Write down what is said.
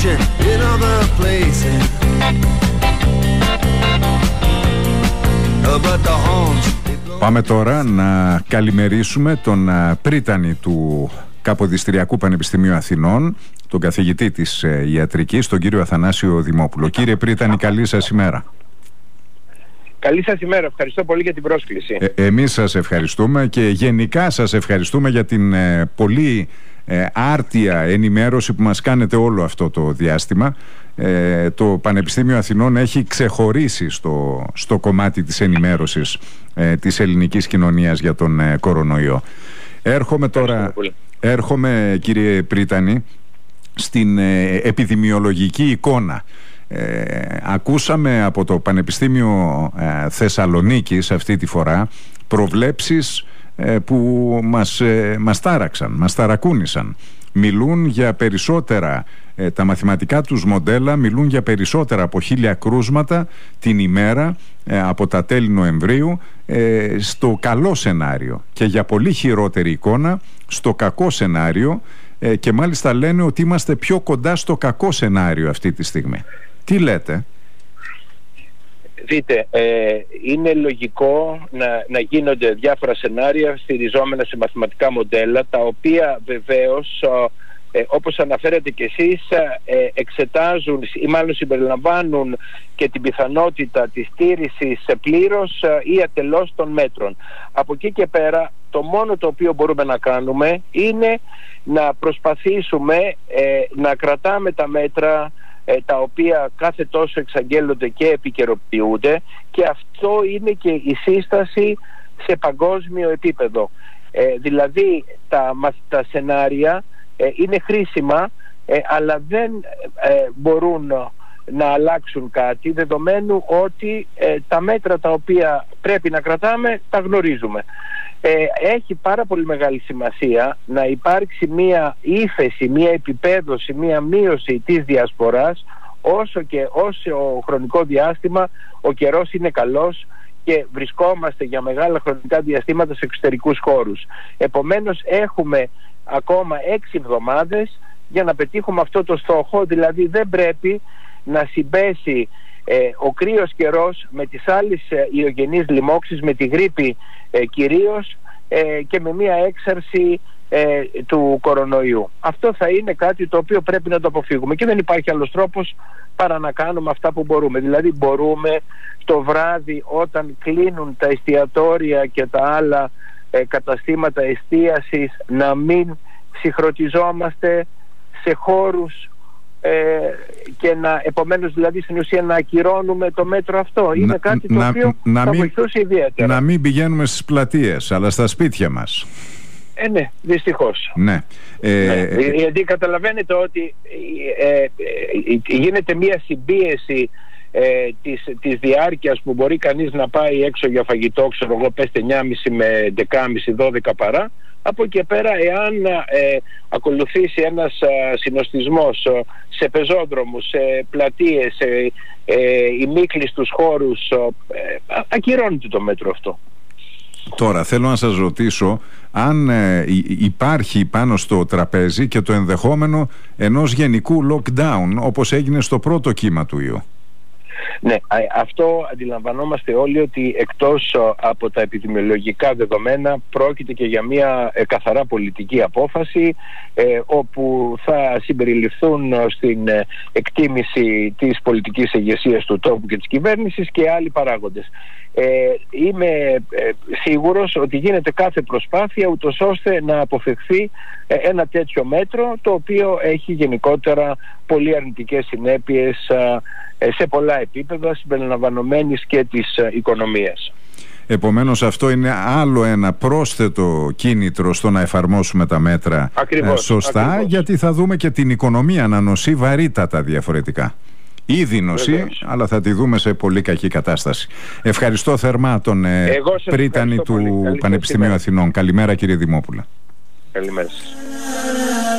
ocean, in other places. But the horns. Πάμε τώρα να καλημερίσουμε τον πρίτανη του Καποδιστριακού Πανεπιστημίου Αθηνών, τον καθηγητή της ιατρικής, τον κύριο Αθανάσιο Δημόπουλο. Κύριε πρίτανη, καλή σας ημέρα. Καλή σας ημέρα. Ευχαριστώ πολύ για την πρόσκληση. Εμείς σας ευχαριστούμε και γενικά σας ευχαριστούμε για την πολύ άρτια ενημέρωση που μας κάνετε όλο αυτό το διάστημα. Το Πανεπιστήμιο Αθηνών έχει ξεχωρίσει στο κομμάτι της ενημέρωσης της ελληνικής κοινωνίας για τον κορονοϊό. Έρχομαι κύριε πρίτανη στην επιδημιολογική εικόνα. Ακούσαμε από το Πανεπιστήμιο Θεσσαλονίκης αυτή τη φορά προβλέψεις που μας τάραξαν, μας ταρακούνησαν. Μιλούν για περισσότερα, τα μαθηματικά τους μοντέλα μιλούν για περισσότερα από 1.000 κρούσματα την ημέρα από τα τέλη Νοεμβρίου στο καλό σενάριο και για πολύ χειρότερη εικόνα στο κακό σενάριο, και μάλιστα λένε ότι είμαστε πιο κοντά στο κακό σενάριο αυτή τη στιγμή. Τι λέτε? Δείτε, είναι λογικό να γίνονται διάφορα σενάρια στηριζόμενα σε μαθηματικά μοντέλα, τα οποία βεβαίως, όπως αναφέρετε και εσείς, εξετάζουν ή μάλλον συμπεριλαμβάνουν και την πιθανότητα της στήρησης πλήρως ή ατελώς των μέτρων. Από εκεί και πέρα, το μόνο το οποίο μπορούμε να κάνουμε είναι να προσπαθήσουμε να κρατάμε τα μέτρα τα οποία κάθε τόσο εξαγγέλλονται και επικαιροποιούνται, και αυτό είναι και η σύσταση σε παγκόσμιο επίπεδο. Δηλαδή τα σενάρια είναι χρήσιμα, αλλά δεν μπορούν να αλλάξουν κάτι, δεδομένου ότι τα μέτρα τα οποία πρέπει να κρατάμε τα γνωρίζουμε. Έχει πάρα πολύ μεγάλη σημασία να υπάρξει μία ύφεση, μία επιπέδωση, μία μείωση της διασποράς όσο χρονικό διάστημα ο καιρός είναι καλός και βρισκόμαστε για μεγάλα χρονικά διαστήματα σε εξωτερικούς χώρους. Επομένως έχουμε ακόμα 6 εβδομάδες για να πετύχουμε αυτό το στόχο, δηλαδή δεν πρέπει να συμπέσει ο κρύος καιρός με τις άλλες ιογενείς λοιμώξεις, με τη γρίπη κυρίως, και με μια έξαρση του κορονοϊού. Αυτό θα είναι κάτι το οποίο πρέπει να το αποφύγουμε και δεν υπάρχει άλλος τρόπος παρά να κάνουμε αυτά που μπορούμε. Δηλαδή μπορούμε το βράδυ, όταν κλείνουν τα εστιατόρια και τα άλλα καταστήματα εστίασης, να μην συγχρονιζόμαστε σε χώρους και επομένως δηλαδή στην ουσία να ακυρώνουμε το μέτρο αυτό. Είναι κάτι το οποίο θα βοηθούσε ιδιαίτερα. Να μην πηγαίνουμε στις πλατείες, αλλά στα σπίτια μας. Ναι, δυστυχώς. Ναι. Γιατί καταλαβαίνετε ότι γίνεται μια συμπίεση της διάρκειας που μπορεί κανείς να πάει έξω για φαγητό, ξέρω εγώ, πέστε 9.30 με 11.30, 12 παρά. Από εκεί πέρα, εάν ακολουθήσει ένας συνοστισμός σε πεζόδρομους, σε πλατείες, σε ημίκλειστους χώρους, ακυρώνεται το μέτρο αυτό. Τώρα θέλω να σας ρωτήσω αν υπάρχει πάνω στο τραπέζι και το ενδεχόμενο ενός γενικού lockdown, όπως έγινε στο πρώτο κύμα του ιού. Ναι, αυτό αντιλαμβανόμαστε όλοι, ότι εκτός από τα επιδημιολογικά δεδομένα πρόκειται και για μια καθαρά πολιτική απόφαση, όπου θα συμπεριληφθούν στην εκτίμηση της πολιτικής ηγεσίας του τόπου και της κυβέρνησης και άλλοι παράγοντες. Είμαι σίγουρος ότι γίνεται κάθε προσπάθεια ούτως ώστε να αποφευχθεί ένα τέτοιο μέτρο, το οποίο έχει γενικότερα πολύ αρνητικές συνέπειες σε πολλά επίπεδα, συμπεριλαμβανομένης και της οικονομίας. Επομένως αυτό είναι άλλο ένα πρόσθετο κίνητρο στο να εφαρμόσουμε τα μέτρα σωστά, ακριβώς. Γιατί θα δούμε και την οικονομία να νοσεί βαρύτατα διαφορετικά. Ήδη νοσεί, αλλά θα τη δούμε σε πολύ κακή κατάσταση. Ευχαριστώ θερμά τον πρίτανη του Πανεπιστημίου Αθηνών. Καλημέρα κύριε Δημόπουλε. Καλημέρα σας.